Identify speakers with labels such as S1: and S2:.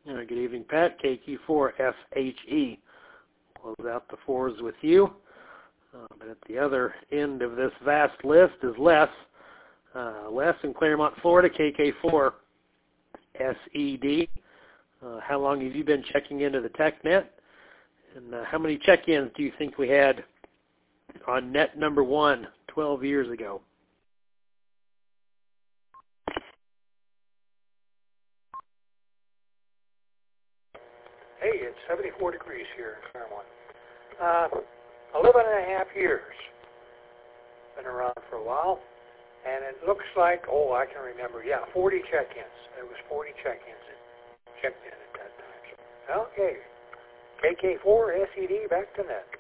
S1: Good evening, Pat. KQ4FHE. Close out the fours with you. But at the other end of this vast list is Les. Les in Claremont, Florida, KK4SED. How long have you been checking into the TechNet? And how many check-ins do you think we had on net number 1 12 years ago?
S2: Hey, it's 74 degrees here in Claremont. 11 and a half years. Been around for a while. And it looks like, I can remember, 40 check-ins. There was 40 check-ins that checked in at that time. Okay. KK4 SED back to net.